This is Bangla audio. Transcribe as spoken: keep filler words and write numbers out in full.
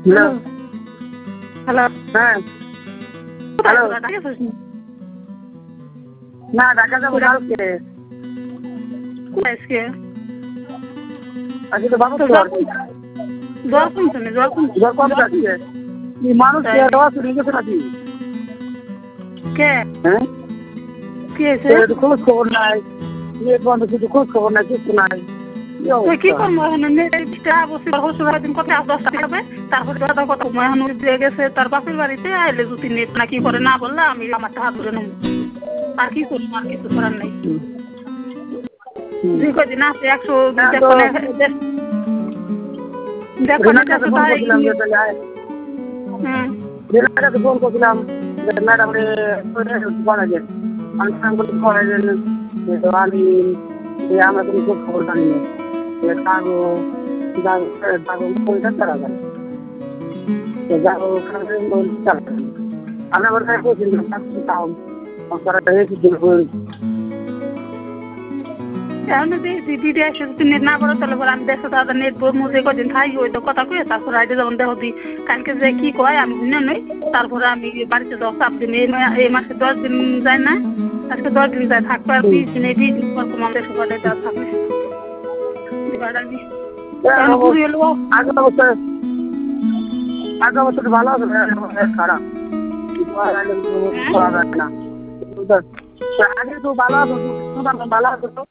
হ্যালো হ্যালো হ্যাঁ হ্যালো না ঢাকা যাবো কালকে আজকে আজকে তো বাবু জ্বর কমছে না জ্বর কমছে জ্বর কম যাচ্ছে মানুষ শুনে গেছে নাকি কে হ্যাঁ কি হয়েছে একটু খোঁজ খবর নাই নেট বন্ধ কিছু খোঁজ খবর নাই কিছু নাই কি করবো এখন নেটটা বসে শ্বশুর দিন কথা দশটা হবে তারপরে দাদা কথা এখন দিয়ে গেছে তার বাপের বাড়িতে আইলে যদি নেট না কি করে না বললে আমি আমারটা হাত ধরে নেবো আর কি করবো আর কিছু করার নেই দুই কদিন আছে একশো দেখো দেখো ফোন করছিলাম ম্যাডাম বানাইছেন আমি বানাইছেন আমি আমরা কোনো খোঁজ খবর জানি না কাগো কাগো পয়সা তারা যায় যাবো আমরা কোথায় পৌঁছিলাম এখন যদি দিদি এসে যদি নেট না পড়ে তাহলে পরে আমি দেখো দাদা নেট বলবো যে কদিন থাকি ওই তো কথা কয়ে তারপরে আইডে যেমন দেখো দি কালকে যে কি কয় আমি বুঝে নই তারপরে আমি বাড়িতে দশ সাত দিন এই মাসে দশ দিন যায় না আজকে দশ দিন যায় থাকবে আর বিশ দিন এই বিশ দিন পর তোমার দেশে বাড়ি দেওয়া থাকবে আগের অবস্থায় আগের অবস্থাটা ভালো আছে খারাপ না আগে তো ভালো আছে ভালো আছে তো